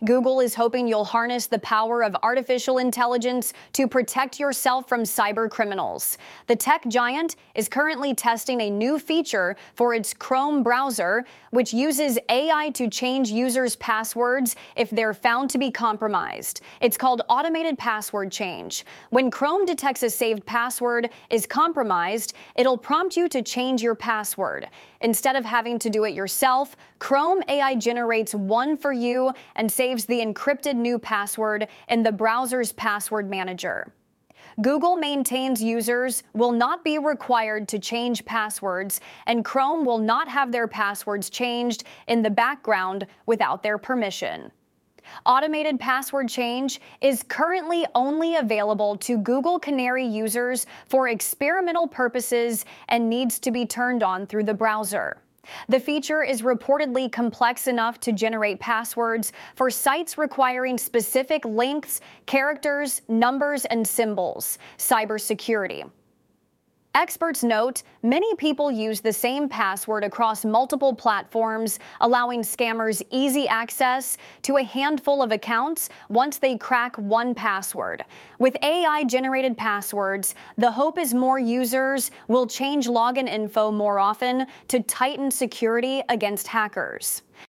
Google is hoping you'll harness the power of artificial intelligence to protect yourself from cyber criminals. The tech giant is currently testing a new feature for its Chrome browser, which uses AI to change users' passwords if they're found to be compromised. It's called automated password change. When Chrome detects a saved password is compromised, it'll prompt you to change your password. Instead of having to do it yourself, Chrome AI generates one for you and saves the encrypted new password in the browser's password manager. Google maintains users will not be required to change passwords, and Chrome will not have their passwords changed in the background without their permission. Automated password change is currently only available to Google Canary users for experimental purposes and needs to be turned on through the browser. The feature is reportedly complex enough to generate passwords for sites requiring specific lengths, characters, numbers, and symbols. Cybersecurity. Experts note many people use the same password across multiple platforms, allowing scammers easy access to a handful of accounts once they crack one password. With AI-generated passwords, the hope is more users will change login info more often to tighten security against hackers.